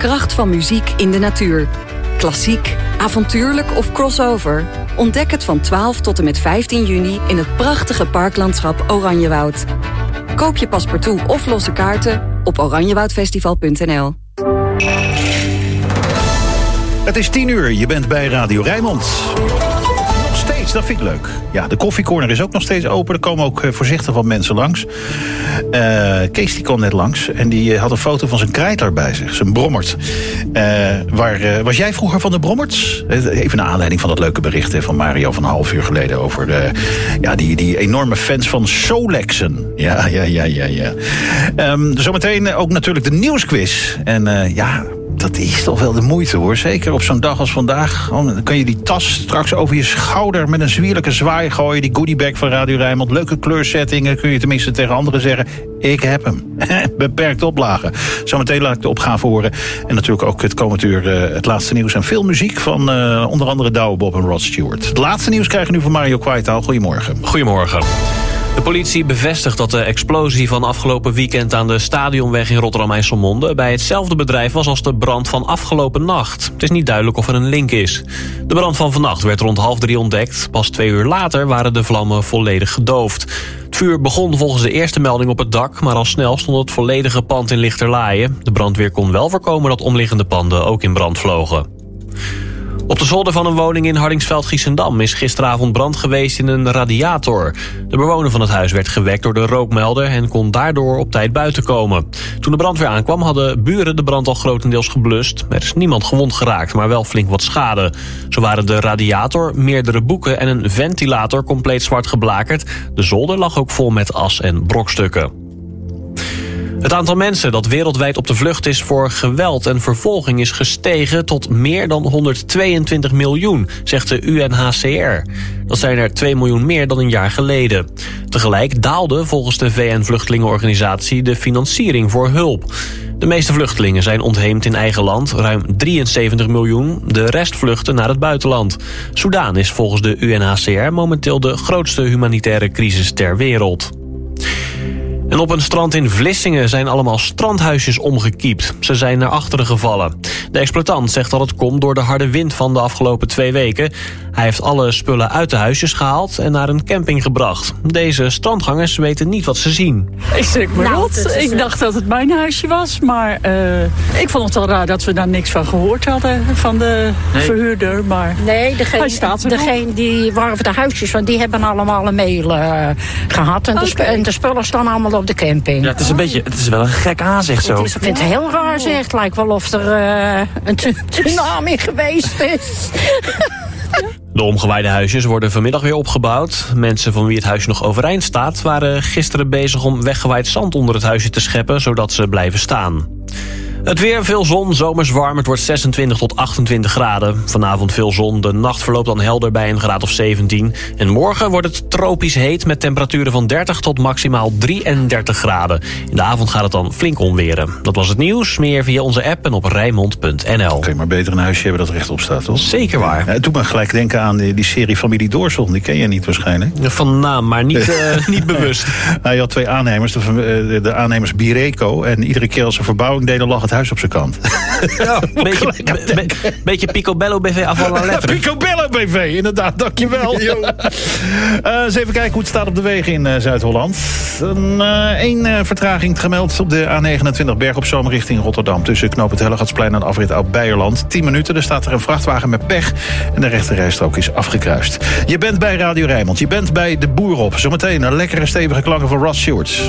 kracht van muziek in de natuur. Klassiek, avontuurlijk of crossover. Ontdek het van 12 tot en met 15 juni in het prachtige parklandschap Oranjewoud. Koop je paspartout of losse kaarten op oranjewoudfestival.nl. Het is 10:00, je bent bij Radio Rijnmond. Nog steeds, dat vind ik leuk. Ja, de koffiecorner is ook nog steeds open. Er komen ook voorzichtig wat mensen langs. Kees die kwam net langs en die had een foto van zijn krijtler bij zich. Zijn brommert. Was jij vroeger van de brommerts? Even naar aanleiding van dat leuke bericht van Mario van een half uur geleden over die enorme fans van Solexen. Ja. Zometeen ook natuurlijk de nieuwsquiz. En dat is toch wel de moeite, hoor. Zeker op zo'n dag als vandaag. Dan kun je die tas straks over je schouder met een zwierlijke zwaai gooien. Die goodiebag van Radio Rijnmond. Leuke kleursettingen. Kun je tenminste tegen anderen zeggen: ik heb hem. Beperkte oplagen. Zometeen laat ik de opgave horen. En natuurlijk ook het komend uur het laatste nieuws. En veel muziek van onder andere Douwe Bob en Rod Stewart. Het laatste nieuws krijgen we nu van Mario Kwaitaal. Goedemorgen. Goedemorgen. De politie bevestigt dat de explosie van afgelopen weekend aan de Stadionweg in Rotterdam-IJsselmonde bij hetzelfde bedrijf was als de brand van afgelopen nacht. Het is niet duidelijk of er een link is. De brand van vannacht werd rond 2:30 ontdekt. Pas 2 uur later waren de vlammen volledig gedoofd. Het vuur begon volgens de eerste melding op het dak, maar al snel stond het volledige pand in lichterlaaien. De brandweer kon wel voorkomen dat omliggende panden ook in brand vlogen. Op de zolder van een woning in Hardingsveld-Giessendam is gisteravond brand geweest in een radiator. De bewoner van het huis werd gewekt door de rookmelder en kon daardoor op tijd buiten komen. Toen de brandweer aankwam hadden buren de brand al grotendeels geblust. Er is niemand gewond geraakt, maar wel flink wat schade. Zo waren de radiator, meerdere boeken en een ventilator compleet zwart geblakerd. De zolder lag ook vol met as en brokstukken. Het aantal mensen dat wereldwijd op de vlucht is voor geweld en vervolging is gestegen tot meer dan 122 miljoen, zegt de UNHCR. Dat zijn er 2 miljoen meer dan een jaar geleden. Tegelijk daalde volgens de VN-vluchtelingenorganisatie de financiering voor hulp. De meeste vluchtelingen zijn ontheemd in eigen land, ruim 73 miljoen. De rest vluchten naar het buitenland. Soedan is volgens de UNHCR momenteel de grootste humanitaire crisis ter wereld. En op een strand in Vlissingen zijn allemaal strandhuisjes omgekiept. Ze zijn naar achteren gevallen. De exploitant zegt dat het komt door de harde wind van de afgelopen 2 weken. Hij heeft alle spullen uit de huisjes gehaald en naar een camping gebracht. Deze strandgangers weten niet wat ze zien. Ik schrik me rot. Ik dacht dat het mijn huisje was, maar ik vond het wel raar dat we daar niks van gehoord hadden van de verhuurder. Maar nee, degene die waren de huisjes, want die hebben allemaal een mail gehad. En de spullen staan allemaal op de camping. Ja, het is wel een gek aanzicht zo. Ik vind het heel raar zeg. Het lijkt wel of er een tsunami geweest is. De omgewaaide huisjes worden vanmiddag weer opgebouwd. Mensen van wie het huisje nog overeind staat waren gisteren bezig om weggewaaid zand onder het huisje te scheppen, zodat ze blijven staan. Het weer, veel zon, zomers warm. Het wordt 26 tot 28 graden. Vanavond veel zon. De nacht verloopt dan helder bij een graad of 17. En morgen wordt het tropisch heet met temperaturen van 30 tot maximaal 33 graden. In de avond gaat het dan flink onweren. Dat was het nieuws. Meer via onze app en op rijnmond.nl. Kun je maar beter een huisje hebben dat rechtop staat, toch? Zeker waar. Het doet me gelijk denken aan die serie Familie Doorzon. Die ken je niet waarschijnlijk. Van naam, maar niet bewust. Je had 2 aannemers. De aannemers Bireco. En iedere keer als ze verbouwing deden lag het huis op zijn kant. Ja, beetje Picobello BV af van letter. Picobello BV, inderdaad, dankjewel. Eens even kijken hoe het staat op de wegen in Zuid-Holland. 1 vertraging gemeld op de A29 Berg op Zoom richting Rotterdam. Tussen knooppunt Hellegatsplein en de afrit Oud-Beijerland. 10 minuten, er staat er een vrachtwagen met pech. En de rechterrijstrook is afgekruist. Je bent bij Radio Rijnmond, je bent bij De Boer op. Zometeen een lekkere stevige klanken van Rod Stewart.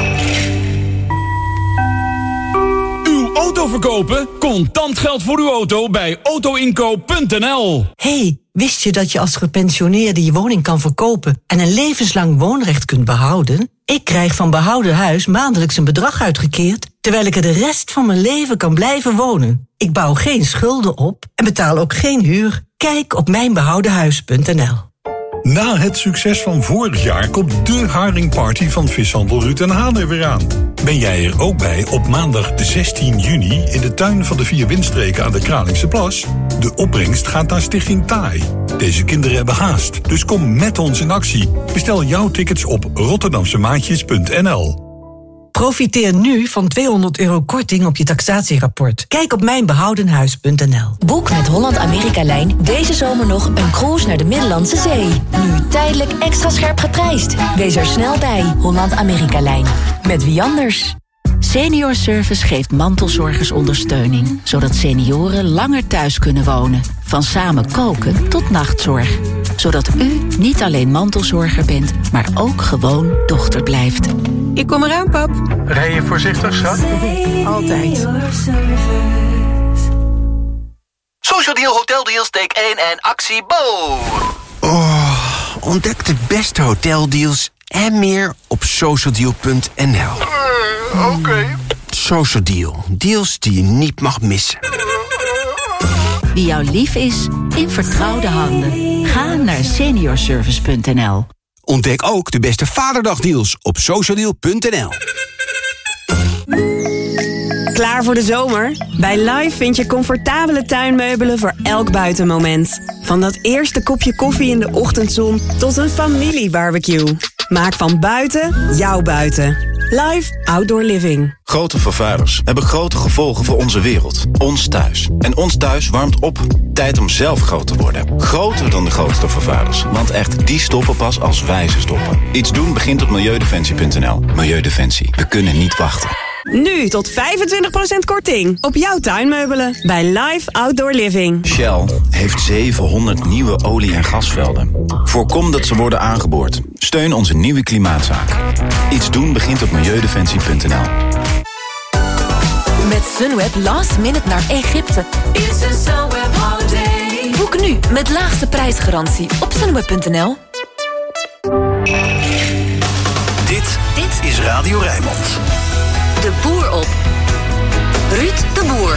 Auto verkopen? Contant geld voor uw auto bij autoinkoop.nl. Hey, wist je dat je als gepensioneerde je woning kan verkopen en een levenslang woonrecht kunt behouden? Ik krijg van Behouden Huis maandelijks een bedrag uitgekeerd, terwijl ik er de rest van mijn leven kan blijven wonen. Ik bouw geen schulden op en betaal ook geen huur. Kijk op mijnbehoudenhuis.nl. Na het succes van vorig jaar komt de haringparty van vishandel Ruud en Haan er weer aan. Ben jij er ook bij op maandag 16 juni in de tuin van de 4 windstreken aan de Kralingse Plas? De opbrengst gaat naar Stichting TAI. Deze kinderen hebben haast, dus kom met ons in actie. Bestel jouw tickets op rotterdamsemaatjes.nl. Profiteer nu van €200 korting op je taxatierapport. Kijk op mijnbehoudenhuis.nl. Boek met Holland-Amerika-lijn deze zomer nog een cruise naar de Middellandse Zee. Nu tijdelijk extra scherp geprijsd. Wees er snel bij, Holland-Amerika-lijn. Met wie anders? Senior Service geeft mantelzorgers ondersteuning, zodat senioren langer thuis kunnen wonen. Van samen koken tot nachtzorg. Zodat u niet alleen mantelzorger bent, maar ook gewoon dochter blijft. Ik kom eraan, pap. Rij je voorzichtig, schat? Altijd. Social Deal, Hotel Deals, take 1 en actie Bo. Ontdek de beste hoteldeals en meer op socialdeal.nl. Oké. Social Deal. Deals die je niet mag missen. Wie jou lief is, in vertrouwde handen. Ga naar seniorservice.nl. Ontdek ook de beste Vaderdagdeals op socialdeal.nl. Klaar voor de zomer? Bij Live vind je comfortabele tuinmeubelen voor elk buitenmoment. Van dat eerste kopje koffie in de ochtendzon tot een familiebarbecue. Maak van buiten jouw buiten. Live Outdoor Living. Grote vervuilers hebben grote gevolgen voor onze wereld. Ons thuis. En ons thuis warmt op. Tijd om zelf groot te worden. Groter dan de grootste vervuilers. Want echt, die stoppen pas als wij ze stoppen. Iets doen begint op milieudefensie.nl. Milieudefensie. We kunnen niet wachten. Nu tot 25% korting op jouw tuinmeubelen bij Live Outdoor Living. Shell heeft 700 nieuwe olie- en gasvelden. Voorkom dat ze worden aangeboord. Steun onze nieuwe klimaatzaak. Iets doen begint op milieudefensie.nl. Met Sunweb last minute naar Egypte. It's a Sunweb holiday. Boek nu met laagste prijsgarantie op sunweb.nl. Dit is Radio Rijnmond. De Boer op. Ruud de Boer.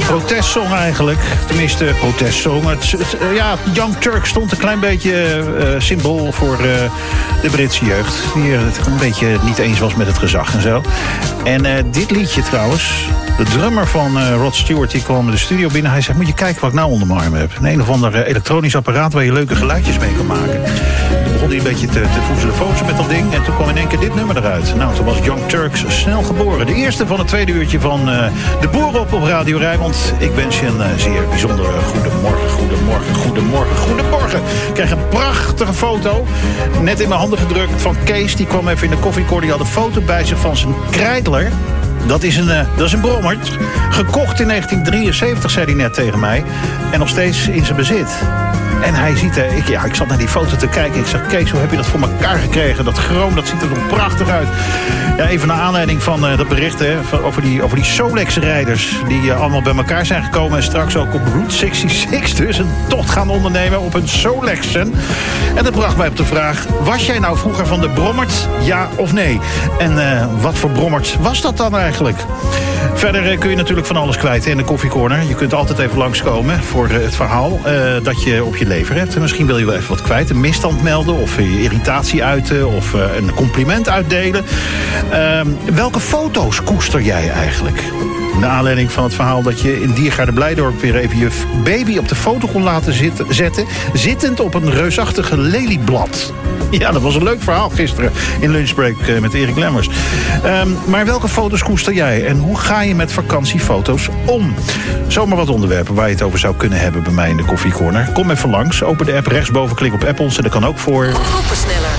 protestsong eigenlijk. Tenminste, protestsong. Young Turk stond een klein beetje symbool voor de Britse jeugd. Die het een beetje niet eens was met het gezag en zo. En dit liedje trouwens, de drummer van Rod Stewart, die kwam de studio binnen. Hij zegt, moet je kijken wat ik nou onder mijn arm heb. Een of ander elektronisch apparaat waar je leuke geluidjes mee kan maken. Toen begon hij een beetje te voezelen met dat ding. En toen kwam in één keer dit nummer eruit. Nou, toen was Young Turks snel geboren. De eerste van het tweede uurtje van De Boer op Radio Rijnmond. Ik wens je een zeer bijzondere goedemorgen. Ik kreeg een prachtige foto. Net in mijn handen gedrukt van Kees. Die kwam even in de koffiekoor. Die had een foto bij zich van zijn Kreidler. Dat is een Brommert. Gekocht in 1973, zei hij net tegen mij. En nog steeds in zijn bezit. En hij ziet ik zat naar die foto te kijken. Ik zeg, Kees, hoe heb je dat voor elkaar gekregen? Dat chroom, dat ziet er nog prachtig uit. Ja, even naar aanleiding van dat bericht over die Solex-rijders. Die allemaal bij elkaar zijn gekomen. En straks ook op Route 66 dus een tocht gaan ondernemen op een Solexen. En dat bracht mij op de vraag, was jij nou vroeger van de Brommert? Ja of nee? En wat voor Brommert was dat dan eigenlijk? Verder kun je natuurlijk van alles kwijt in de koffiecorner. Je kunt altijd even langskomen voor het verhaal dat je op je lever hebt. En misschien wil je wel even wat kwijt. Een misstand melden of je irritatie uiten of een compliment uitdelen. Welke foto's koester jij eigenlijk? Naar aanleiding van het verhaal dat je in Diergaarde Blijdorp weer even je baby op de foto kon laten zetten. Zittend op een reusachtige lelieblad. Ja, dat was een leuk verhaal gisteren in Lunchbreak met Erik Lemmers. Maar welke foto's koester jij? En hoe ga je met vakantiefoto's om? Zomaar wat onderwerpen waar je het over zou kunnen hebben bij mij in de koffiecorner. Kom even langs, open de app rechtsboven, klik op Apples. En dat kan ook voor... Groepensneller.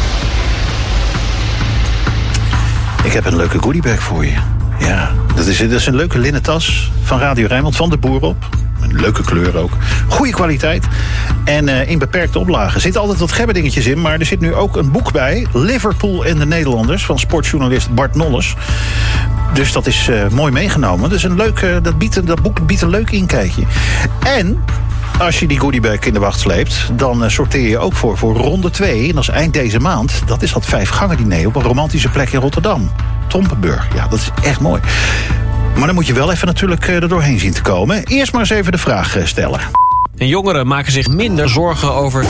Ik heb een leuke goodiebag voor je. Ja, dat is een leuke linnen tas van Radio Rijnmond, van De Boer op. Een leuke kleur ook. Goede kwaliteit. En in beperkte oplagen. Er zitten altijd wat gebberdingetjes in, maar er zit nu ook een boek bij. Liverpool en de Nederlanders, van sportjournalist Bart Nolles. Dus dat is mooi meegenomen. Dus dat boek biedt een leuk inkijkje. En als je die goodiebag in de wacht sleept, dan sorteer je ook voor ronde 2. En dat is eind deze maand. Dat is dat 5-gangen diner op een romantische plek in Rotterdam. Trompenburg. Ja, dat is echt mooi. Maar dan moet je wel even natuurlijk er doorheen zien te komen. Eerst maar eens even de vraag stellen. En jongeren maken zich minder zorgen over...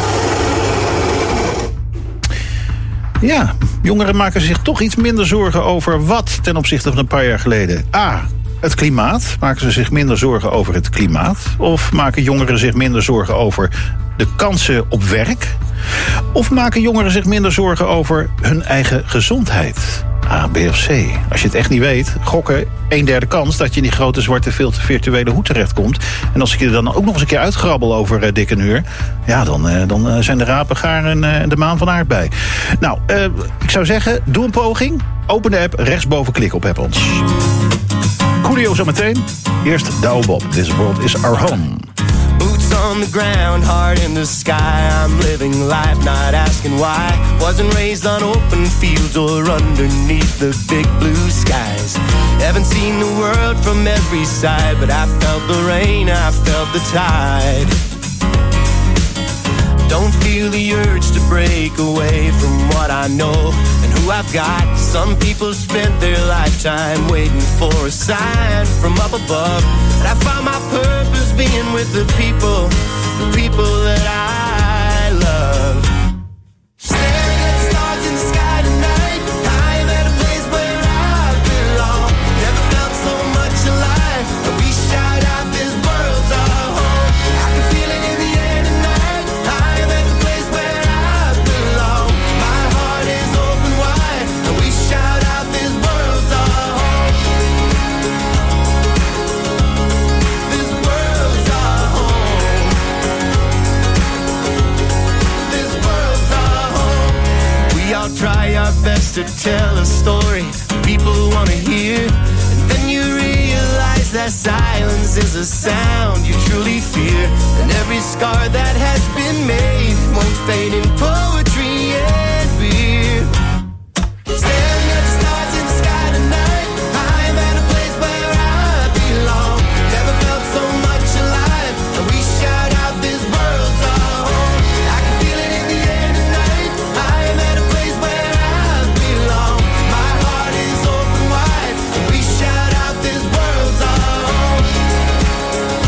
Ja, jongeren maken zich toch iets minder zorgen over wat ten opzichte van een paar jaar geleden. A, het klimaat. Maken ze zich minder zorgen over het klimaat? Of maken jongeren zich minder zorgen over de kansen op werk? Of maken jongeren zich minder zorgen over hun eigen gezondheid? A, B of C. Als je het echt niet weet, gokken 1/3 kans dat je in die grote zwarte virtuele hoed terechtkomt. En als ik je dan ook nog eens een keer uitgrabbel over dik een uur, ja, dan zijn de rapen gaar en de maan van aardbei. Nou, ik zou zeggen, doe een poging. Open de app, rechtsboven klik op Apples. Coolio zo meteen. Eerst Douwe Bob. This world is our home. Boots on the ground, heart in the sky. I'm living life, not asking why. Wasn't raised on open fields or underneath the big blue skies. Haven't seen the world from every side, but I felt the rain, I felt the tide. Don't feel the urge to break away from what I know and who I've got. Some people spent their lifetime waiting for a sign from up above. But I found my purpose being with the people that I love. Staring at the stars in the sky tonight, I'm at a place where I belong. Never felt so much alive. We shout out, this world's our home. I can feel it in the air tonight. I'm at the place where I belong. My heart is open wide, and we shout out, this world's our home. This world's our home. This world's our home. We all try our best to tell a story people want to hear, and then you realize that silence is a sound you truly fear, and every scar that has been made won't fade in poetry and beer. Staring at the stars in the sky tonight, I'm at a place where I belong. Never felt so much alive, and we shout out, this world's our home. I can feel it in the air tonight. I'm at a place where I belong. My heart is open wide, and we shout out, this world's our home.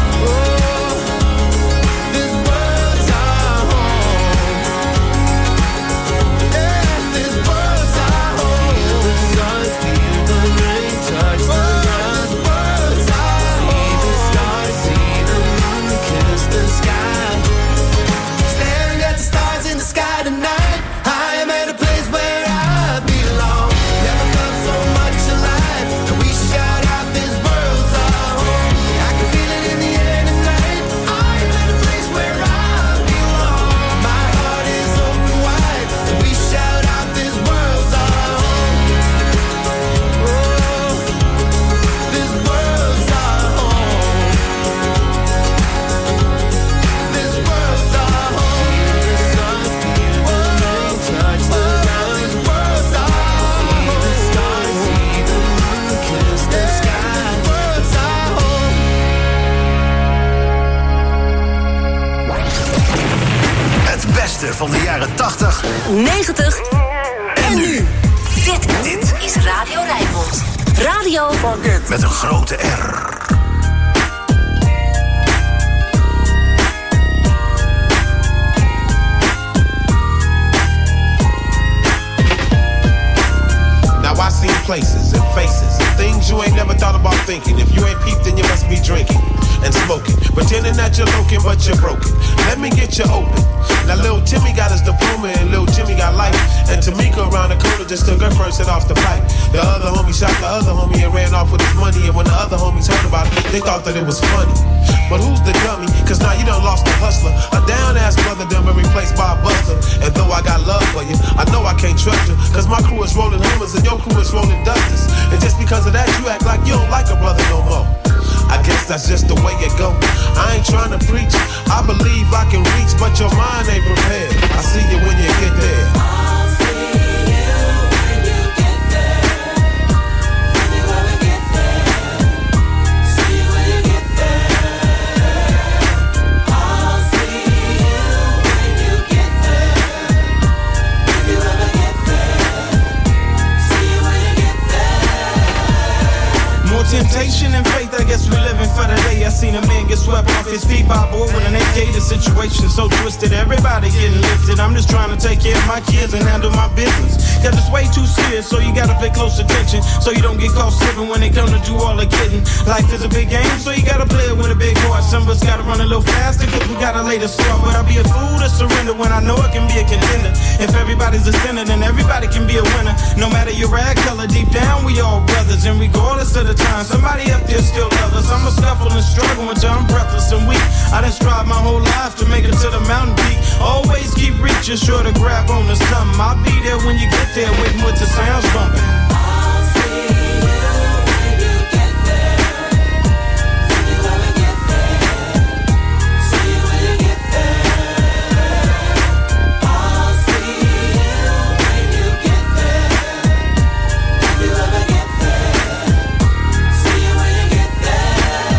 van de jaren 80, 90 en nu. Dit is Radio Rijnmond. Radio met een grote R. Now I seen places and faces and things you ain't never thought about thinking. If you ain't peeped, then you must be drinking and smoking, pretending that you're looking, but you're broken. Let me get you open. Now little Timmy got his diploma and little Jimmy got life. And Tamika around the corner just took her first hit off the pipe. The other homie shot the other homie and ran off with his money. And when the other homies heard about it, they thought that it was funny. But who's the dummy? Cause now you done lost the hustler. A down-ass brother done been replaced by a buster. And though I got love for you, I know I can't trust you. Cause my crew is rolling Hummers and your crew is rolling Dusters. And just because of that, you act like you don't like a brother no more. I guess that's just the way it go. I ain't trying to preach, I believe I can reach, but your mind ain't prepared. I see you when you get there. I'll see you when you get there. See you when we get there. See you when you get there. I'll see you when you get there. If you ever get there. See you when you get there. More temptation and faith, I guess we living for the day. I seen a man get swept off his feet by a boy with an AK. The situation so twisted, everybody getting lifted. I'm just trying to take care of my kids and handle my business. Cause it's way too serious, so you gotta pay close attention, so you don't get caught slipping when they come to do all the kidding. Life is a big game, so you gotta play it with a big heart. Some of us gotta run a little faster, cause we gotta lay the sword. But I'll be a fool to surrender when I know I can be a contender. If everybody's a sinner, then everybody can be a winner. No matter your rag color, deep down we all brothers. And regardless of the time, somebody up there still loves us. I'm a scuffle and struggle until I'm breathless and weak. I done strive my whole life to make it to the mountain peak. Always keep reaching, sure to grab on to something. I'll be there when you get there, waiting with the sounds bumping. I'll see you when you get there. If you ever get there. See you when you get there. I'll see you when you get there. If you ever get there. See you when you get there.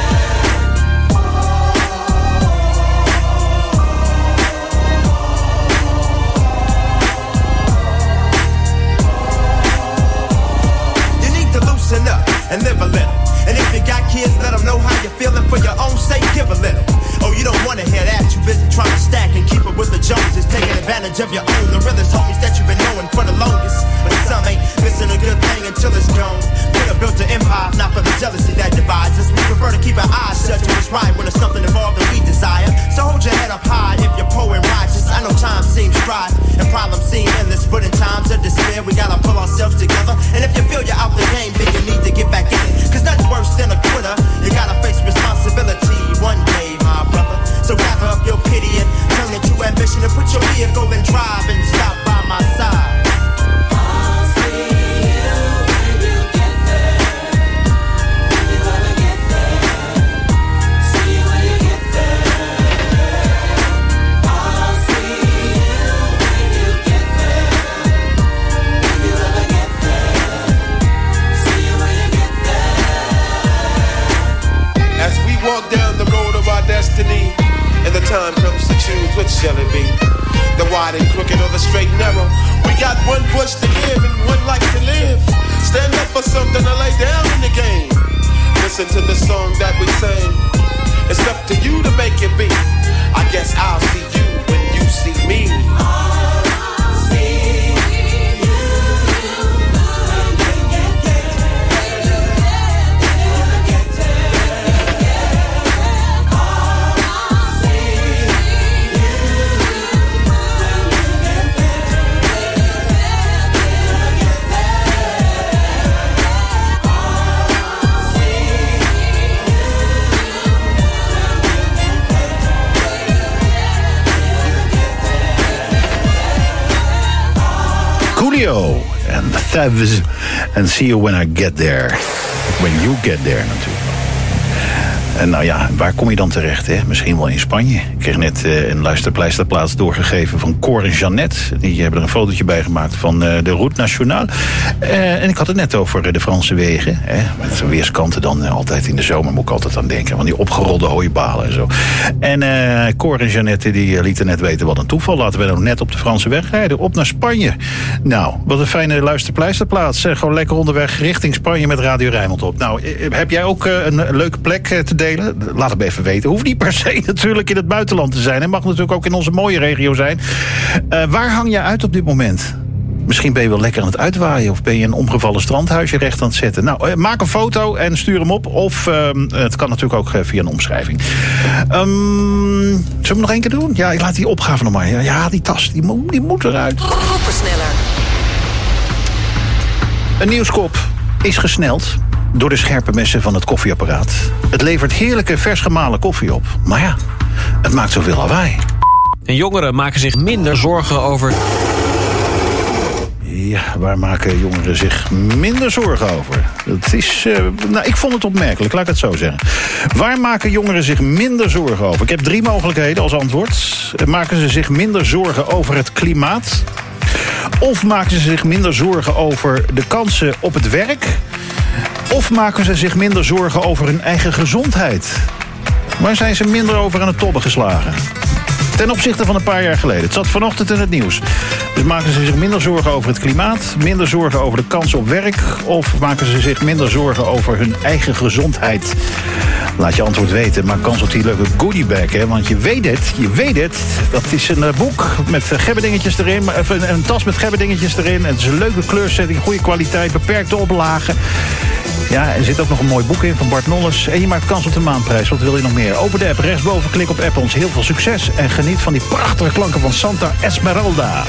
You need to loosen up and live a little. And if you got kids, let them know how you're feeling. For your own sake, give a little. Oh, you don't wanna hear that. You busy trying to stack and keep it with the Joneses, taking advantage of your own. The realest homies that you've been knowing for the longest. But some ain't missing a good thing until it's gone. Could have built an empire, not for the jealousy that divides us. We prefer to keep our eyes shut to what's right when there's something involved that we desire. So hold your head up high if you're poor and righteous. I know time seems strife and problems seem endless, but in times of despair we gotta pull ourselves together. And if you feel you're out the game, then you need to get back in it. Cause nothing's worse than a quitter. You gotta face responsibility one day, my brother. So gather up your pity and turn it to ambition and put your vehicle in drive and stop by my side. I'll see you when you get there. If you ever get there. See you when you get there. I'll see you when you get there. If you ever get there. See you when you get there. As we walk down the road of our destiny, and the time comes to choose, which shall it be? The wide and crooked or the straight and narrow? We got one voice to give and one life to live. Stand up for something to lay down in the game. Listen to the song that we sing. It's up to you to make it be. I guess I'll see you when you see me. I'll see you when you get there. If you ever get there. I'll see you when you get Coolio en Thavs en See You When I Get There. When You Get There natuurlijk. En nou ja, waar kom je dan terecht? Hè? Misschien wel in Spanje. Ik kreeg net een luisterpleisterplaats doorgegeven van Cor en Jeannette. Die hebben er een fotootje bij gemaakt van de Route Nationale. En ik had het net over de Franse wegen. Hè? Met weerskanten dan altijd in de zomer moet ik altijd aan denken. Van die opgerolde hooibalen en zo. En Cor en Jeannette die lieten net weten wat een toeval. Laten we nou net op de Franse weg rijden. Op naar Spanje. Nou, wat een fijne luisterpleisterplaats. Gewoon lekker onderweg richting Spanje met Radio Rijnmond op. Nou, heb jij ook een leuke plek te delen? Laat het me even weten. Hoeft niet per se natuurlijk in het buitenland te zijn. Het mag natuurlijk ook in onze mooie regio zijn. Waar hang je uit op dit moment? Misschien ben je wel lekker aan het uitwaaien. Of ben je een omgevallen strandhuisje recht aan het zetten. Nou, maak een foto en stuur hem op. Of het kan natuurlijk ook via een omschrijving. Zullen we nog één keer doen? Ja, ik laat die opgave nog maar. Ja, die tas, die moet eruit. Groepensneller. Een nieuwskop is gesneld door de scherpe messen van het koffieapparaat. Het levert heerlijke vers gemalen koffie op. Maar ja, het maakt zoveel lawaai. En jongeren maken zich minder zorgen over... Ja, waar maken jongeren zich minder zorgen over? Dat is, ik vond het opmerkelijk, laat ik het zo zeggen. Waar maken jongeren zich minder zorgen over? Ik heb 3 mogelijkheden als antwoord. Maken ze zich minder zorgen over het klimaat? Of maken ze zich minder zorgen over de kansen op het werk? Of maken ze zich minder zorgen over hun eigen gezondheid? Waar zijn ze minder over aan het tobben geslagen? Ten opzichte van een paar jaar geleden. Het zat vanochtend in het nieuws. Dus maken ze zich minder zorgen over het klimaat? Minder zorgen over de kans op werk? Of maken ze zich minder zorgen over hun eigen gezondheid? Laat je antwoord weten. Maak kans op die leuke goodiebag. Hè? Want je weet het. Dat is een boek met gebbedingetjes erin. Een tas met gebbedingetjes erin. Het is een leuke kleursetting, goede kwaliteit, beperkte oplagen. Ja, er zit ook nog een mooi boek in van Bart Nolles. En je maakt kans op de maandprijs. Wat wil je nog meer? Open de app, rechtsboven, klik op app ons. Heel veel succes en geniet van die prachtige klanken van Santa Esmeralda.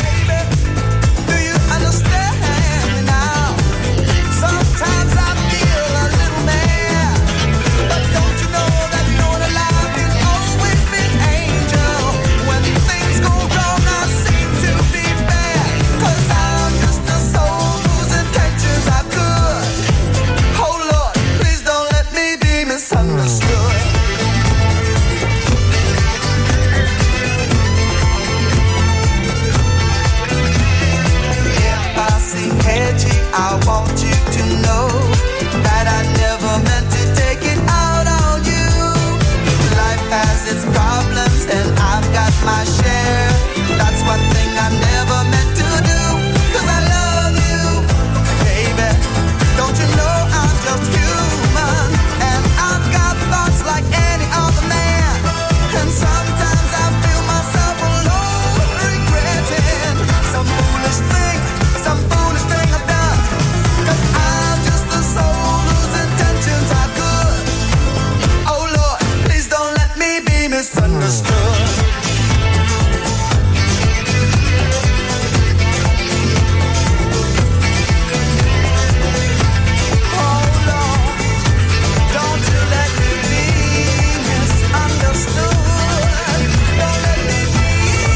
I want you to know that I never meant to take it out on you. Life has its problems and I've got my share. That's one thing I never meant to do. 'Cause I love you, baby. Don't you know I'm just human? And I've got thoughts like any other man. And sometimes I feel myself alone, regretting some foolish thing I've done. 'Cause I'm just a soul whose intentions are good. Oh Lord, please don't let me be misunderstood. Oh Lord, don't you let me be misunderstood. Don't let me be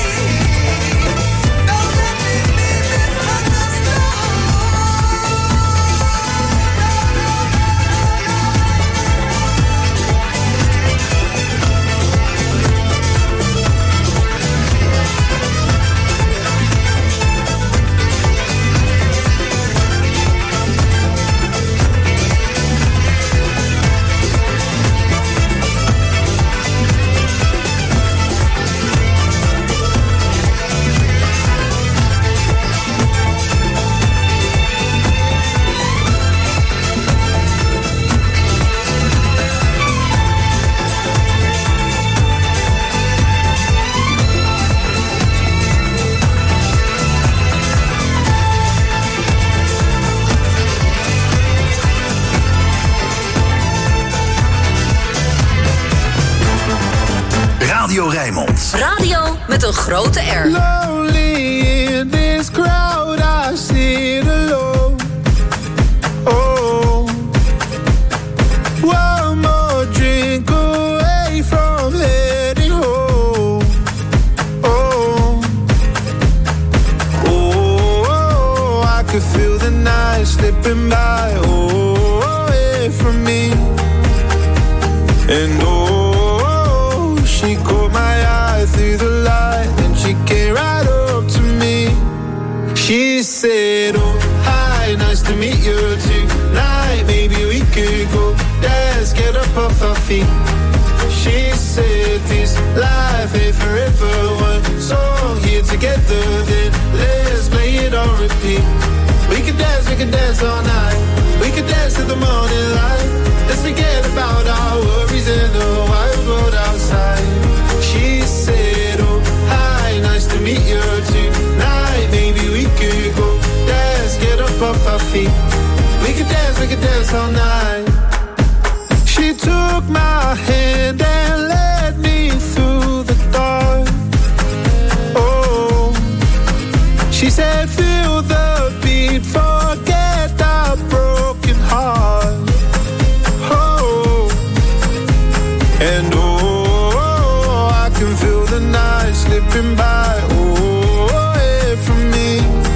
Radio Rijnmond. Radio met een grote R. lonely in this crowd, I sit alone. Oh, one more drink away from heading home. Oh, oh, I could feel the night slipping by, away from me. And up off her feet. She said this life ain't forever. One song here together, then let's play it on repeat. We could dance all night. We could dance to the morning light. Let's forget about our worries and the wild world outside. She said, oh, hi, nice to meet you tonight. Maybe we could go dance, get up off our feet. We could dance all night. She took my hand and led me through the dark. Oh, she said, feel the beat, forget our broken heart. Oh, and oh, I can feel the night slipping by. Oh, away from me.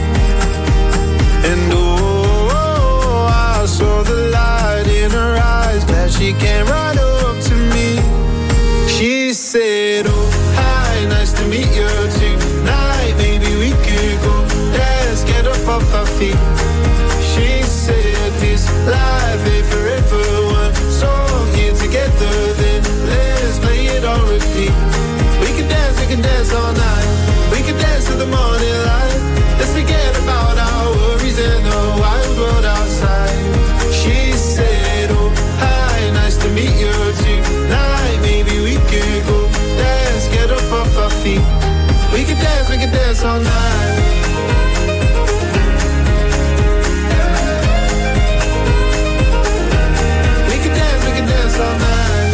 And oh, I saw the light in her eyes. Glad she came right up to me. She said, oh, hi, nice to meet you tonight. Maybe we could go dance, get up off our feet. She said this life ain't forever. One song here together, then let's play it on repeat. We can dance all night. We can dance to the morning light. Let's forget about our worries and the wild world outside. She said, oh, hi, nice to meet you tonight. Maybe we could go dance, get up off our feet. We can dance all night. We can dance all night.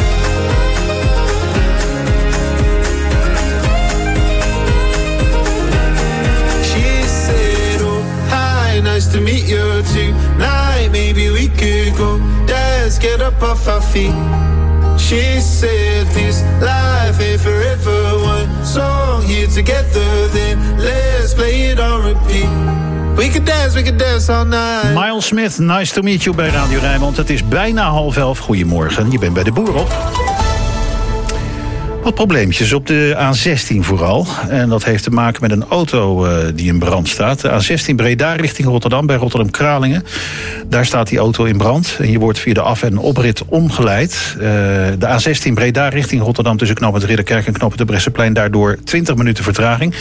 She said, oh, hi, nice to meet you tonight. Maybe we could go dance, get up off our feet. She said this life ain't forever. One song here together, then let's play it on repeat. We could dance all night. Miles Smith, nice to meet you bij Radio Rijnmond. Het is bijna 10:30. Goedemorgen, je bent bij de boer op. Wat probleempjes op de A16 vooral. En dat heeft te maken met een auto die in brand staat. De A16 Breda richting Rotterdam bij Rotterdam-Kralingen. Daar staat die auto in brand. En je wordt via de af- en oprit omgeleid. De A16 Breda richting Rotterdam tussen knooppunt Ridderkerk en knooppunt de Bresseplein. Daardoor 20 minuten vertraging.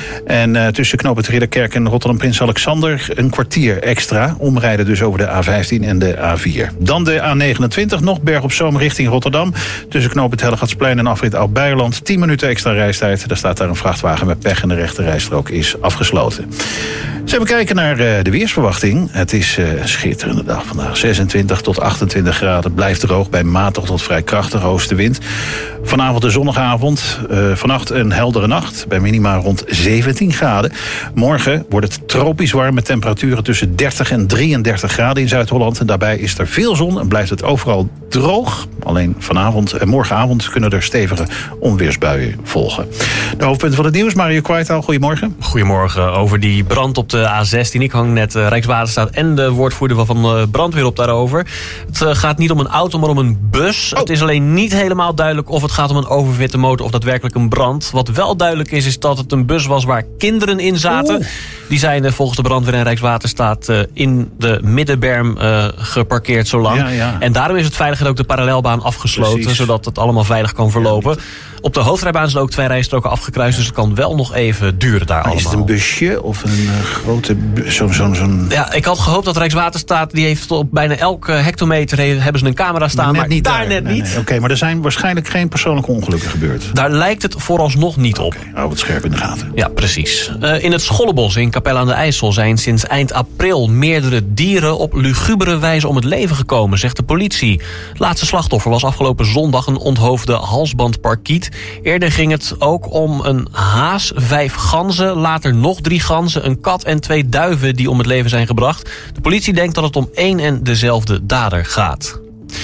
En tussen knooppunt Ridderkerk en Rotterdam Prins Alexander een kwartier extra. Omrijden dus over de A15 en de A4. Dan de A29 nog Berg op Zoom richting Rotterdam. Tussen knooppunt Hellegatsplein en afrit Oud-Beijerland. 10 minuten extra reistijd. Daar staat daar een vrachtwagen met pech en de rechte rijstrook is afgesloten. Dus even kijken naar de weersverwachting. Het is een schitterende dag vandaag. 26 tot 28 graden. Blijft droog bij matig tot vrij krachtige oostenwind. Vanavond een zonnige avond. Vannacht een heldere nacht. Bij minima rond 17 graden. Morgen wordt het tropisch warm met temperaturen tussen 30 en 33 graden in Zuid-Holland. En daarbij is er veel zon en blijft het overal droog. Alleen vanavond en morgenavond kunnen er stevige onweersbuien volgen. De hoofdpunten van het nieuws. Mario Kwijtaal, goedemorgen. Goedemorgen. Over die brand op de A16. Ik hang net Rijkswaterstaat en de woordvoerder van brandweer op daarover. Het gaat niet om een auto, maar om een bus. Het is alleen niet helemaal duidelijk of het gaat om een oververhitte motor of daadwerkelijk een brand. Wat wel duidelijk is dat het een bus was waar kinderen in zaten. Die zijn volgens de brandweer en Rijkswaterstaat in de middenberm geparkeerd zo lang. Ja. En daarom is het veiliger ook de parallelbaan afgesloten. Precies. Zodat het allemaal veilig kan verlopen. Op de hoofdrijbaan zijn ook 2 rijstroken afgekruist. Dus het kan wel nog even duren daar allemaal. Is het een busje of een grote zo'n... Ja, ik had gehoopt dat Rijkswaterstaat... die heeft op bijna elke hectometer hebben ze een camera staan. Maar net niet. Nee. Oké, maar er zijn waarschijnlijk geen persoonlijke ongelukken gebeurd. Daar lijkt het vooralsnog niet op. Hou het scherp in de gaten. Ja, precies. In het Schollebos in Capelle aan de IJssel zijn sinds eind april meerdere dieren op lugubere wijze om het leven gekomen, zegt de politie. Het laatste slachtoffer was afgelopen zondag een onthoofde halsbandparkiet. Eerder ging het ook om een haas, 5 ganzen, later nog 3 ganzen, een kat en 2 duiven die om het leven zijn gebracht. De politie denkt dat het om één en dezelfde dader gaat.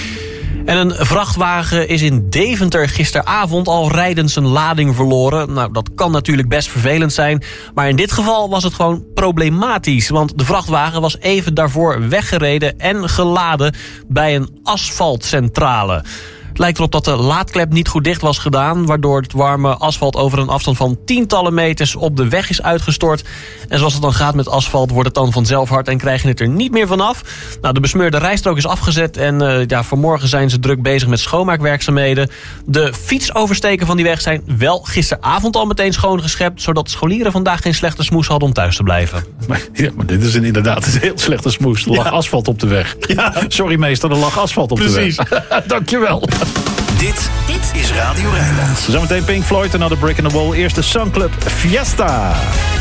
En een vrachtwagen is in Deventer gisteravond al rijdend zijn lading verloren. Nou, dat kan natuurlijk best vervelend zijn. Maar in dit geval was het gewoon problematisch. Want de vrachtwagen was even daarvoor weggereden en geladen bij een asfaltcentrale. Het lijkt erop dat de laadklep niet goed dicht was gedaan, waardoor het warme asfalt over een afstand van tientallen meters op de weg is uitgestort. En zoals het dan gaat met asfalt, wordt het dan vanzelf hard en krijg je het er niet meer vanaf. Nou, de besmeurde rijstrook is afgezet en vanmorgen zijn ze druk bezig met schoonmaakwerkzaamheden. De fietsoversteken van die weg zijn wel gisteravond al meteen schoongeschept, zodat scholieren vandaag geen slechte smoes hadden om thuis te blijven. Maar dit is inderdaad een heel slechte smoes. Er lag asfalt op de weg. Ja. Sorry meester, er lag asfalt op de weg. Dankjewel. Dit is Radio Rijnmond. Zometeen Pink Floyd, Another Brick in the Wall. Eerst de Sunclub Fiesta.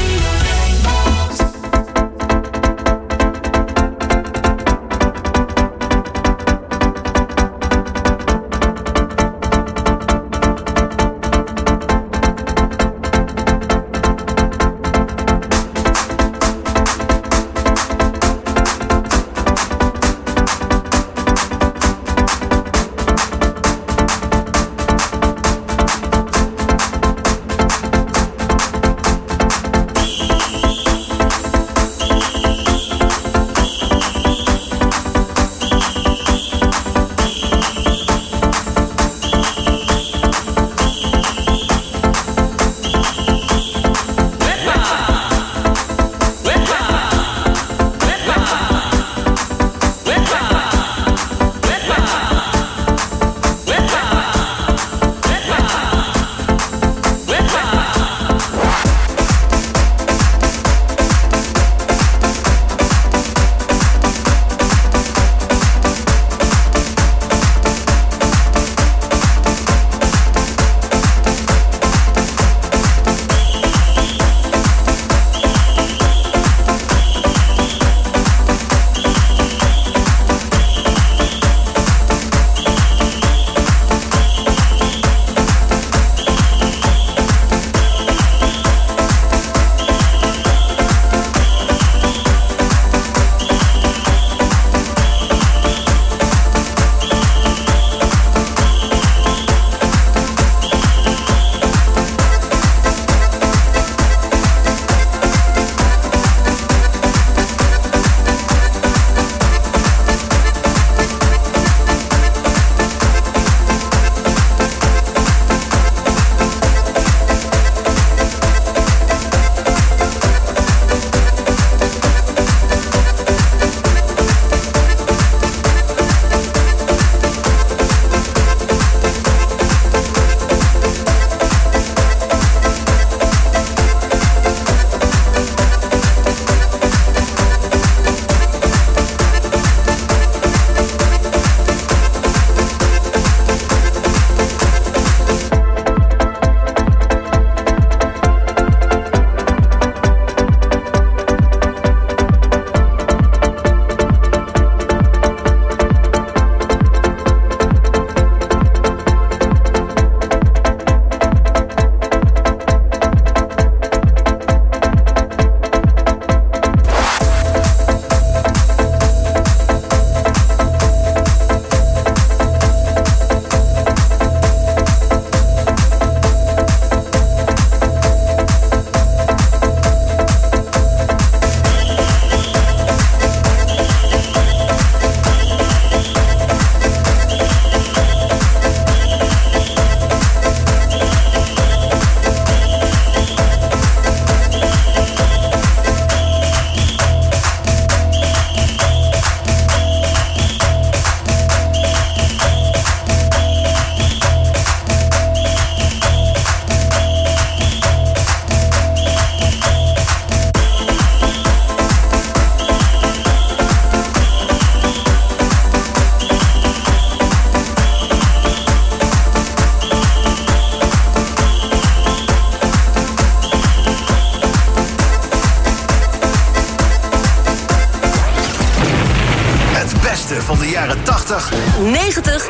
van de jaren 80, 90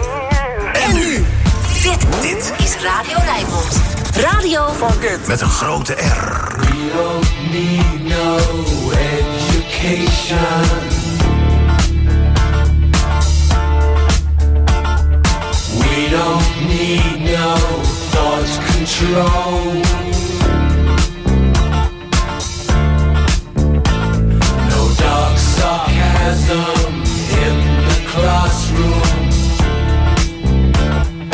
en nu. Dit is Radio Rijnmond. Radio met een grote R. We don't need no education. We don't need no thought control. No dark sarcasm in the classroom.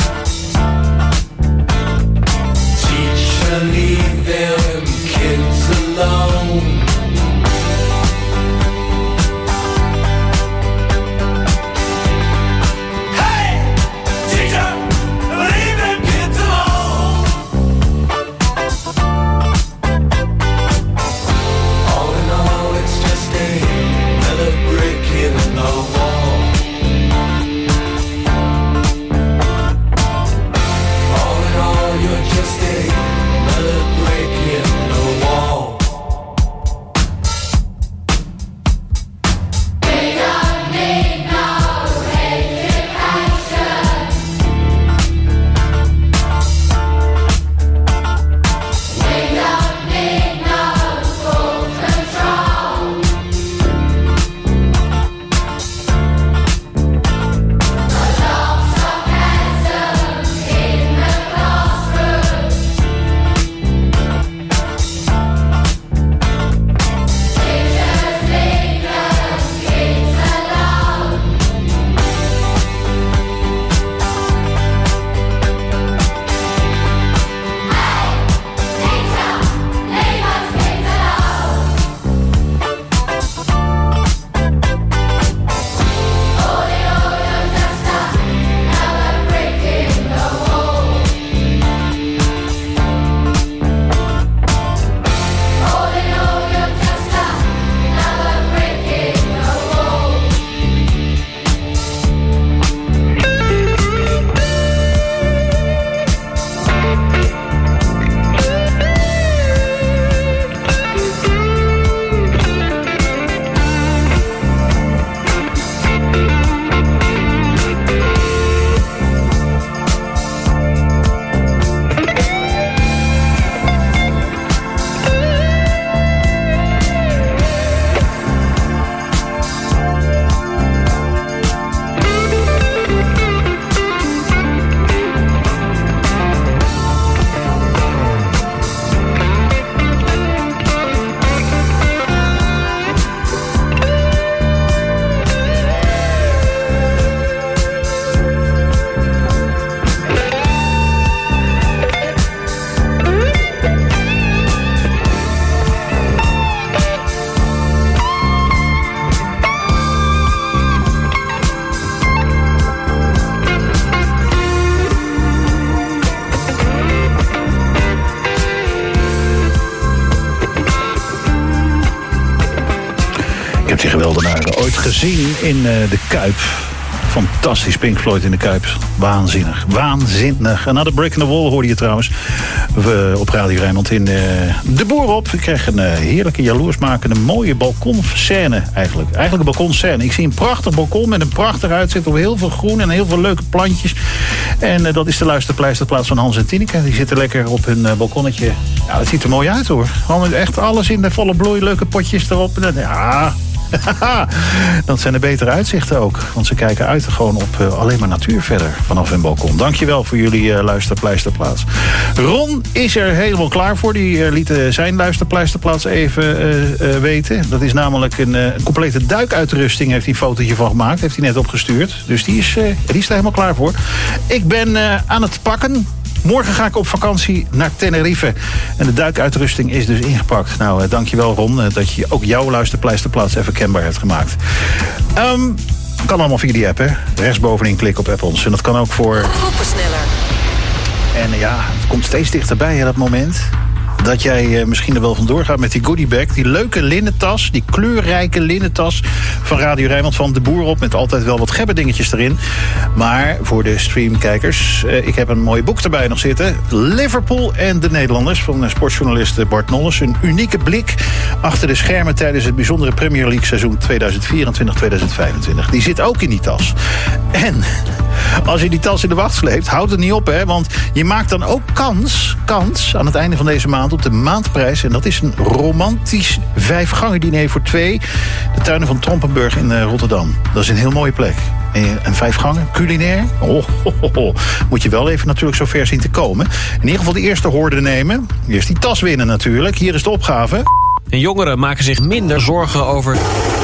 Floyd gezien in de Kuip. Fantastisch, Pink Floyd in de Kuip. Waanzinnig, waanzinnig. Another Brick in the Wall hoorde je trouwens op Radio Rijnmond in De Boer op. Ik kreeg een heerlijke, jaloersmakende, mooie balkonscène eigenlijk. Eigenlijk een balkonscène. Ik zie een prachtig balkon met een prachtig uitzicht op heel veel groen en heel veel leuke plantjes. En dat is de luisterpleisterplaats van Hans en Tineke. Die zitten lekker op hun balkonnetje. Ja, het ziet er mooi uit hoor. Gewoon echt alles in de volle bloei, leuke potjes erop. Ja... Dat zijn de betere uitzichten ook. Want ze kijken uit gewoon op alleen maar natuur verder vanaf hun balkon. Dankjewel voor jullie luisterpleisterplaats. Ron is er helemaal klaar voor. Die liet zijn luisterpleisterplaats even weten. Dat is namelijk een complete duikuitrusting. Heeft hij een fotootje van gemaakt. Heeft hij net opgestuurd. Dus die is er helemaal klaar voor. Ik ben aan het pakken. Morgen ga ik op vakantie naar Tenerife. En de duikuitrusting is dus ingepakt. Nou, dankjewel Ron, dat je ook jouw luisterpleisterplaats even kenbaar hebt gemaakt. Kan allemaal via die app, hè. Rechtsbovenin klik op Apples. En dat kan ook voor... Groepensneller. En ja, het komt steeds dichterbij, hè, dat moment... dat jij misschien er wel vandoor gaat met die goodiebag. Die leuke linnen tas, die kleurrijke linnen tas van Radio Rijnmond van De Boer op. Met altijd wel wat gebbedingetjes erin. Maar voor de streamkijkers, ik heb een mooi boek erbij nog zitten. Liverpool en de Nederlanders van sportjournalist Bart Nolles. Een unieke blik achter de schermen tijdens het bijzondere Premier League seizoen 2024-2025. Die zit ook in die tas. En als je die tas in de wacht sleept, houdt het niet op, hè. Want je maakt dan ook kans aan het einde van deze maand op de maandprijs. En dat is een romantisch 5-gangen diner voor 2. De tuinen van Trompenburg in Rotterdam. Dat is een heel mooie plek. En 5 gangen, culinair. Moet je wel even natuurlijk zo ver zien te komen. In ieder geval de eerste hoorde nemen. Eerst die tas winnen natuurlijk. Hier is de opgave. En jongeren maken zich minder zorgen over...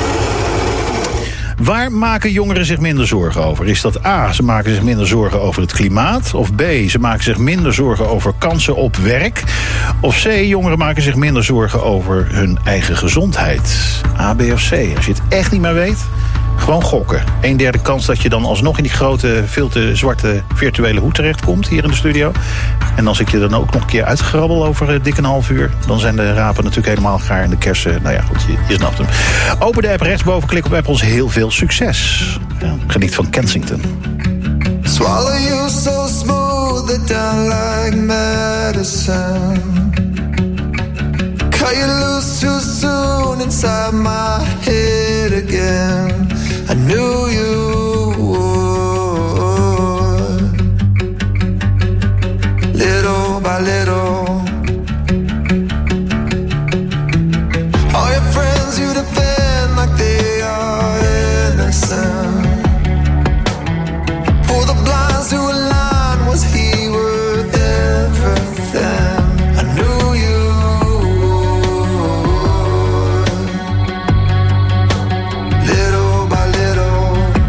Waar maken jongeren zich minder zorgen over? Is dat A, ze maken zich minder zorgen over het klimaat? Of B, ze maken zich minder zorgen over kansen op werk? Of C, jongeren maken zich minder zorgen over hun eigen gezondheid? A, B of C? Als je het echt niet meer weet, gewoon gokken. 1/3 kans dat je dan alsnog in die grote, veel te zwarte virtuele hoed terechtkomt hier in de studio. En als ik je dan ook nog een keer uitgrabbel over dik een half uur... dan zijn de rapen natuurlijk helemaal gaar en de kersen... nou ja, goed, je snapt hem. Open de app rechtsboven, klik op Apples. Heel veel succes. Ja, geniet van Kensington. Swallow you so smooth it down like medicine. Cut you loose too soon inside my head again. I knew you would. Little by little. All your friends you defend like they are innocent. For the blinds to align, was he worth everything? I knew you would. Little by little.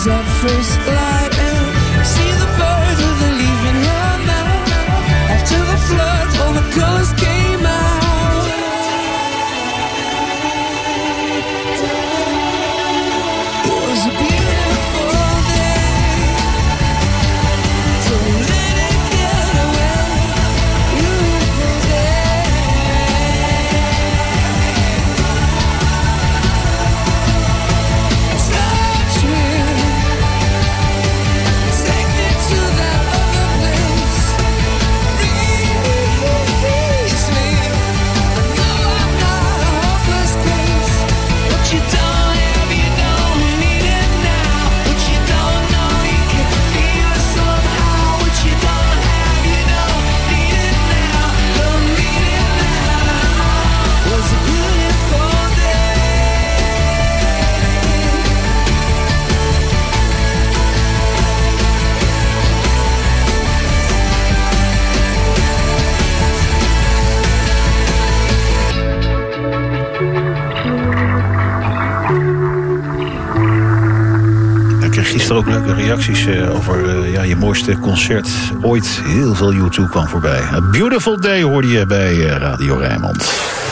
was at first light and see the birds with the leaf in her mouth. After the flood, all the colors came out. It was a beautiful day, so let it get away. Beautiful day. Touch me, take me to that other place. Release me. No, I'm not a hopeless case. What you don't have, you don't need it now. What you don't know, you can feel it somehow. What you don't have, you don't need it now. Don't need it now. Was a beautiful day. Ik kreeg gisteren ook leuke reacties over je mooiste concert ooit. Heel veel YouTube kwam voorbij. A Beautiful Day hoorde je bij Radio Rijnmond.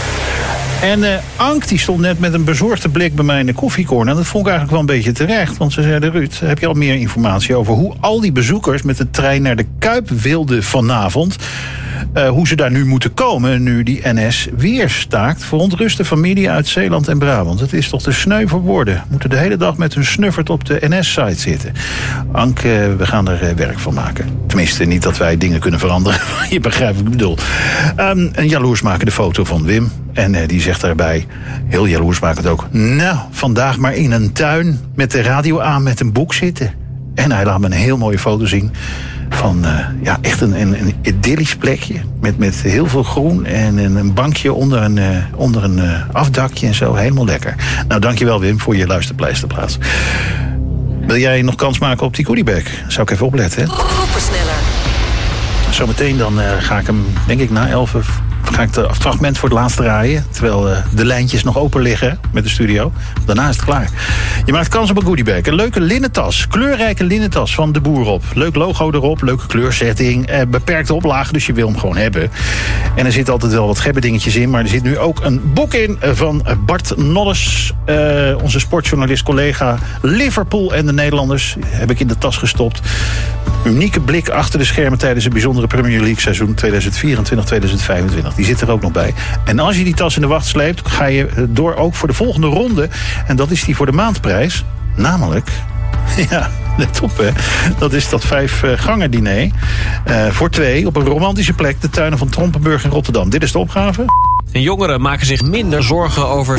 En Ank die stond net met een bezorgde blik bij mij in de koffiecorner. En dat vond ik eigenlijk wel een beetje terecht. Want ze zeiden, Ruud, heb je al meer informatie over hoe al die bezoekers met de trein naar de Kuip wilden vanavond? Hoe ze daar nu moeten komen, nu die NS weer staakt. Verontruste familie uit Zeeland en Brabant. Het is toch te sneu voor woorden. Moeten de hele dag met hun snuffert op de NS-site zitten. Ank, we gaan er werk van maken. Tenminste, niet dat wij dingen kunnen veranderen. Je begrijpt wat ik bedoel. Een jaloersmakende foto van Wim. En die zegt daarbij, heel jaloersmakend ook... Nou, vandaag maar in een tuin met de radio aan met een boek zitten. En hij laat me een heel mooie foto zien... van echt een idyllisch plekje met heel veel groen en een bankje onder een afdakje en zo. Helemaal lekker. Nou, dankjewel Wim voor je luisterpleisterplaats. Wil jij nog kans maken op die goodiebag? Zou ik even opletten, hè? Groepensneller. Zometeen dan ga ik hem, denk ik, na 11 ga ik het fragment voor het laatst draaien. Terwijl de lijntjes nog open liggen met de studio. Daarna is het klaar. Je maakt kans op een goodiebag. Een leuke linnen tas. Kleurrijke linnen tas van De Boer op. Leuk logo erop. Leuke kleursetting. Beperkte oplage, dus je wil hem gewoon hebben. En er zit altijd wel wat gebbedingetjes in. Maar er zit nu ook een boek in van Bart Nolles. Onze sportjournalist collega. Liverpool en de Nederlanders heb ik in de tas gestopt. Unieke blik achter de schermen tijdens het bijzondere Premier League seizoen 2024-2025. Die zit er ook nog bij. En als je die tas in de wacht sleept, ga je door ook voor de volgende ronde. En dat is die voor de maandprijs. Namelijk, ja, let op hè. Dat is dat 5-gangen diner. Voor 2 op een romantische plek. De tuinen van Trompenburg in Rotterdam. Dit is de opgave. En jongeren maken zich minder zorgen over...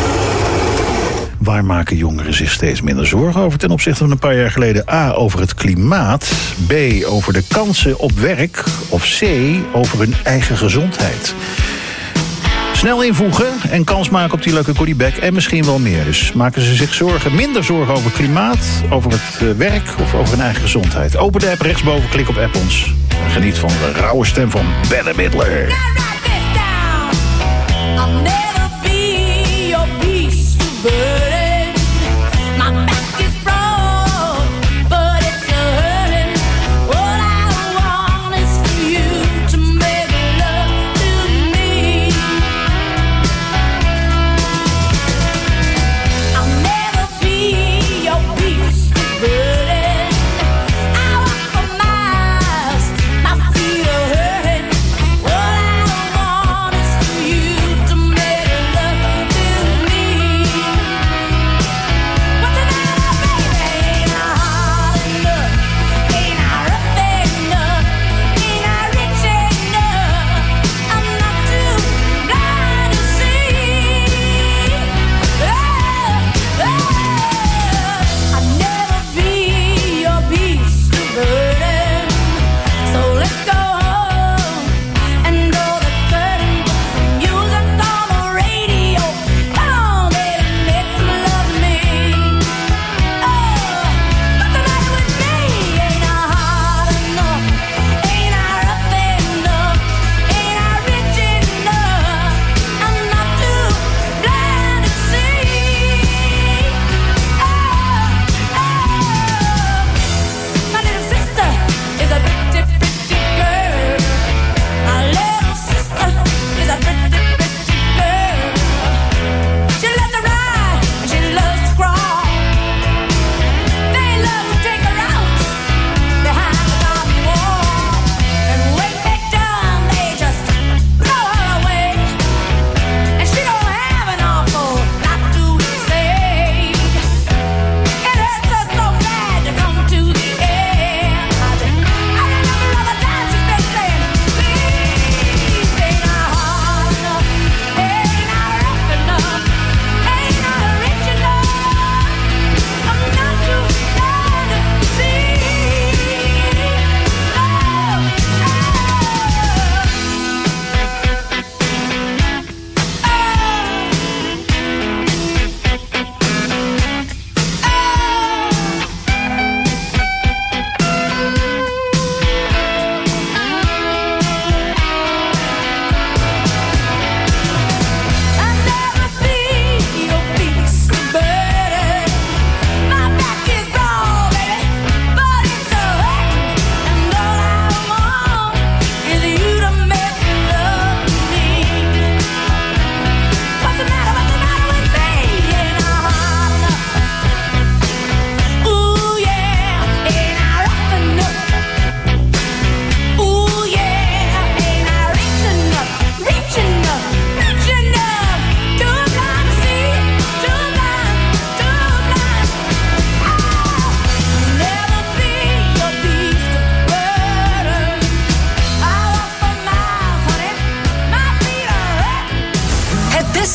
Waar maken jongeren zich steeds minder zorgen over ten opzichte van een paar jaar geleden? A, over het klimaat. B, over de kansen op werk. Of C, over hun eigen gezondheid. Snel invoegen en kans maken op die leuke goodiebag en misschien wel meer. Dus maken ze zich minder zorgen over klimaat, over het werk of over hun eigen gezondheid. Open de app rechtsboven, klik op app ons. En geniet van de rauwe stem van Bette Midler. My feet are hurting. All I want is for you to make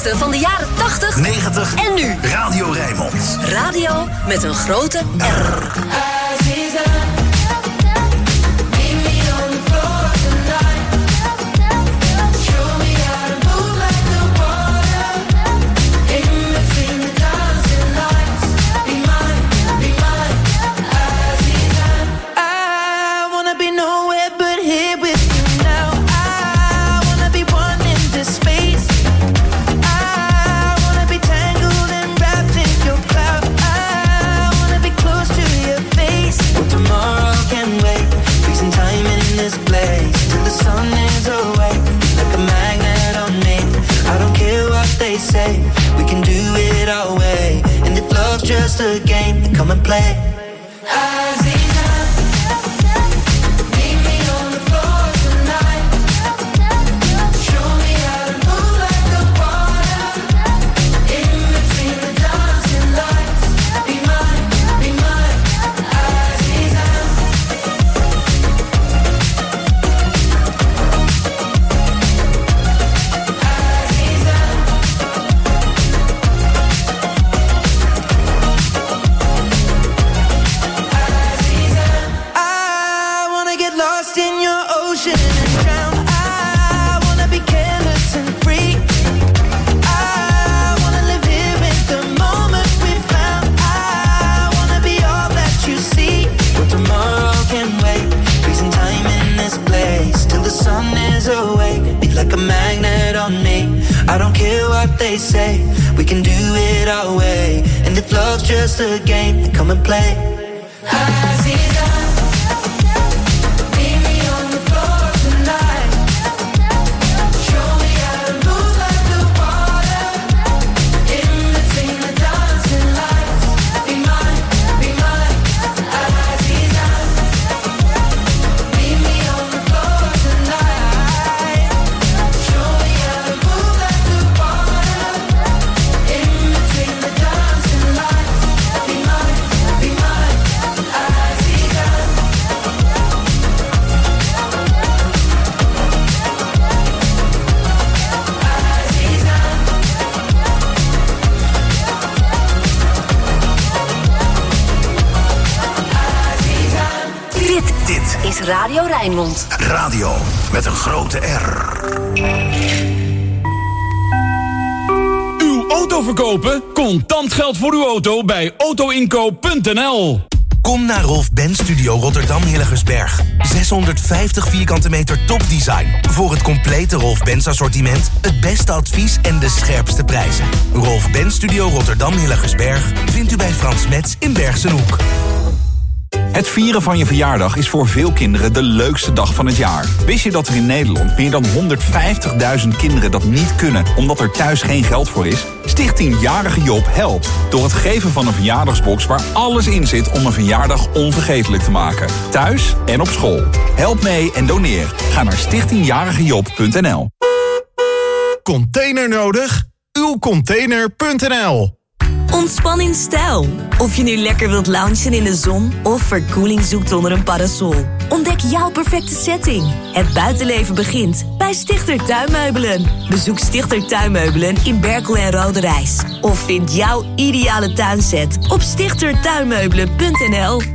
beste van de jaren 80, 90 en nu. Radio Rijnmond. Radio met een grote R. We can do it our way, and if love's just a game, then come and play. They say we can do it our way, and if love's just a game, then come and play. Radio Rijnmond. Radio met een grote R. Uw auto verkopen? Contant geld voor uw auto bij autoinkoop.nl. Kom naar Rolf Benz Studio Rotterdam Hillegersberg. 650 vierkante meter topdesign. Voor het complete Rolf Benz assortiment, het beste advies en de scherpste prijzen. Rolf Benz Studio Rotterdam Hillegersberg vindt u bij Frans Metz in Bergsenhoek. Het vieren van je verjaardag is voor veel kinderen de leukste dag van het jaar. Wist je dat er in Nederland meer dan 150.000 kinderen dat niet kunnen omdat er thuis geen geld voor is? Stichting Jarige Job helpt door het geven van een verjaardagsbox waar alles in zit om een verjaardag onvergetelijk te maken. Thuis en op school. Help mee en doneer. Ga naar stichtingjarigejob.nl. Container nodig? Uwcontainer.nl. Ontspan in stijl. Of je nu lekker wilt loungen in de zon of verkoeling zoekt onder een parasol. Ontdek jouw perfecte setting. Het buitenleven begint bij Stichter Tuinmeubelen. Bezoek Stichter Tuinmeubelen in Berkel en Roderijs. Of vind jouw ideale tuinset op stichtertuinmeubelen.nl.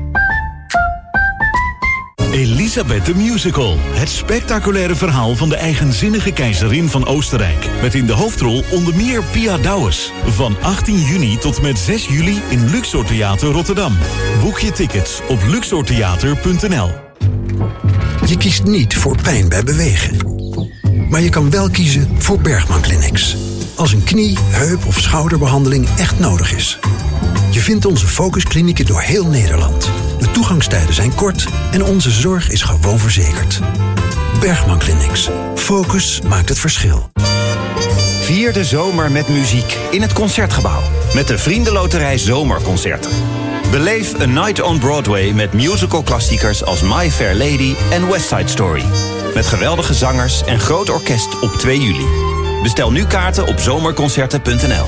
Elisabeth the Musical. Het spectaculaire verhaal van de eigenzinnige keizerin van Oostenrijk. Met in de hoofdrol onder meer Pia Douwes. Van 18 juni tot met 6 juli in Luxor Theater Rotterdam. Boek je tickets op luxortheater.nl. Je kiest niet voor pijn bij bewegen. Maar je kan wel kiezen voor Bergman Clinics. Als een knie, heup of schouderbehandeling echt nodig is. Je vindt onze focusklinieken door heel Nederland. De toegangstijden zijn kort en onze zorg is gewoon verzekerd. Bergman Clinics. Focus maakt het verschil. Vier de zomer met muziek in het Concertgebouw. Met de Vriendenloterij Zomerconcerten. Beleef A Night on Broadway met musicalklassiekers als My Fair Lady en West Side Story. Met geweldige zangers en groot orkest op 2 juli. Bestel nu kaarten op zomerconcerten.nl.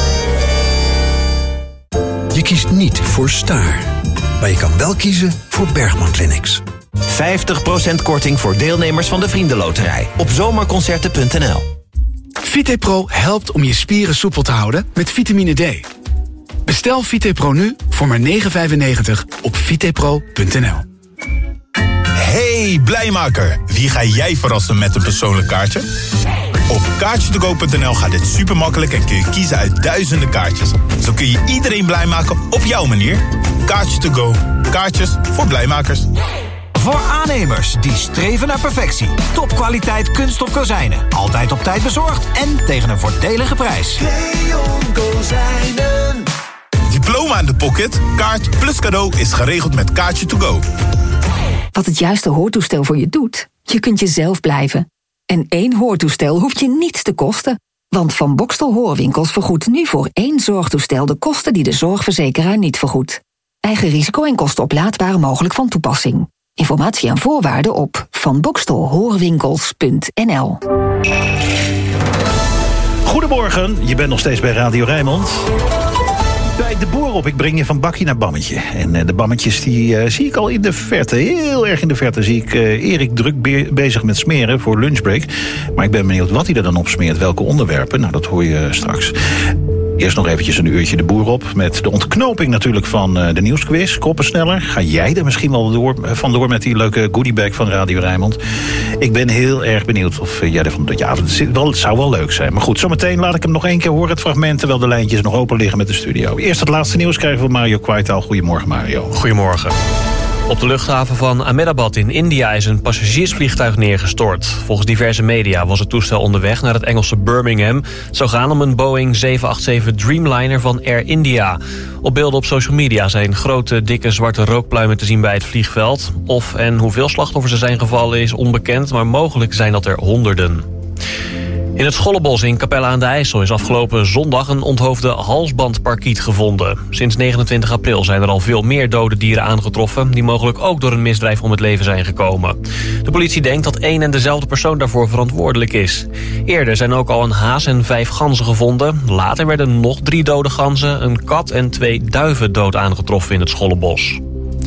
Je kiest niet voor Staar. Maar je kan wel kiezen voor Bergman Clinics. 50% korting voor deelnemers van de Vriendenloterij op zomerconcerten.nl. VitePro helpt om je spieren soepel te houden met vitamine D. Bestel VitePro nu voor maar €9,95 op vitepro.nl. Hey Blijmaker, wie ga jij verrassen met een persoonlijk kaartje? Op kaartjetogo.nl gaat dit super makkelijk en kun je kiezen uit duizenden kaartjes. Zo kun je iedereen blij maken op jouw manier. Kaartje to go. Kaartjes voor blijmakers. Voor aannemers die streven naar perfectie. Topkwaliteit kunststof kozijnen. Altijd op tijd bezorgd en tegen een voordelige prijs. Leon Kozijnen. Diploma in de pocket, kaart plus cadeau is geregeld met Kaartje to go. Wat het juiste hoortoestel voor je doet? Je kunt jezelf blijven. En 1 hoortoestel hoeft je niets te kosten. Want Van Bokstel Hoorwinkels vergoedt nu voor 1 zorgtoestel de kosten die de zorgverzekeraar niet vergoedt. Eigen risico en kosten oplaadbaar mogelijk van toepassing. Informatie en voorwaarden op vanbokstelhoorwinkels.nl. Goedemorgen, je bent nog steeds bij Radio Rijnmond. Bij de boer op, ik breng je van bakje naar bammetje. En de bammetjes die zie ik al in de verte, heel erg in de verte zie ik Erik druk bezig met smeren voor lunchbreak. Maar ik ben benieuwd wat hij er dan op smeert, welke onderwerpen. Nou, dat hoor je straks. Eerst nog eventjes een uurtje de boer op met de ontknoping natuurlijk van de nieuwsquiz. Koppensneller. Ga jij er misschien wel vandoor met die leuke goodiebag van Radio Rijnmond? Ik ben heel erg benieuwd of jij ervan... Ja, het zou wel leuk zijn. Maar goed, zometeen laat ik hem nog 1 keer horen, het fragment, terwijl de lijntjes nog open liggen met de studio. Eerst het laatste nieuws krijgen we Mario Kwaitaal. Goedemorgen, Mario. Goedemorgen. Op de luchthaven van Ahmedabad in India is een passagiersvliegtuig neergestort. Volgens diverse media was het toestel onderweg naar het Engelse Birmingham. Het zou gaan om een Boeing 787 Dreamliner van Air India. Op beelden op social media zijn grote, dikke, zwarte rookpluimen te zien bij het vliegveld. Of en hoeveel slachtoffers er zijn gevallen is onbekend, maar mogelijk zijn dat er honderden. In het Schollebos in Capelle aan de IJssel is afgelopen zondag een onthoofde halsbandparkiet gevonden. Sinds 29 april zijn er al veel meer dode dieren aangetroffen, die mogelijk ook door een misdrijf om het leven zijn gekomen. De politie denkt dat 1 en dezelfde persoon daarvoor verantwoordelijk is. Eerder zijn ook al een haas en 5 ganzen gevonden. Later werden nog 3 dode ganzen, een kat en 2 duiven dood aangetroffen in het Schollebos.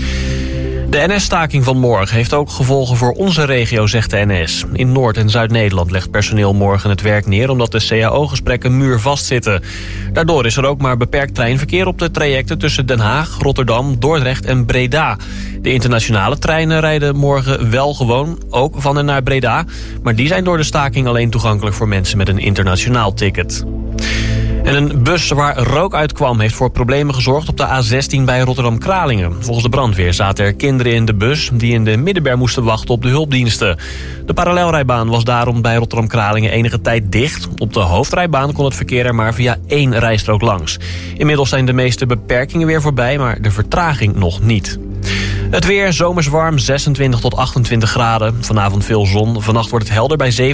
De NS-staking van morgen heeft ook gevolgen voor onze regio, zegt de NS. In Noord- en Zuid-Nederland legt personeel morgen het werk neer omdat de CAO-gesprekken muurvast zitten. Daardoor is er ook maar beperkt treinverkeer op de trajecten tussen Den Haag, Rotterdam, Dordrecht en Breda. De internationale treinen rijden morgen wel gewoon, ook van en naar Breda. Maar die zijn door de staking alleen toegankelijk voor mensen met een internationaal ticket. En een bus waar rook uitkwam heeft voor problemen gezorgd op de A16 bij Rotterdam-Kralingen. Volgens de brandweer zaten er kinderen in de bus die in de middenberm moesten wachten op de hulpdiensten. De parallelrijbaan was daarom bij Rotterdam-Kralingen enige tijd dicht. Op de hoofdrijbaan kon het verkeer er maar via 1 rijstrook langs. Inmiddels zijn de meeste beperkingen weer voorbij, maar de vertraging nog niet. Het weer zomers warm, 26 tot 28 graden. Vanavond veel zon. Vannacht wordt het helder bij 7.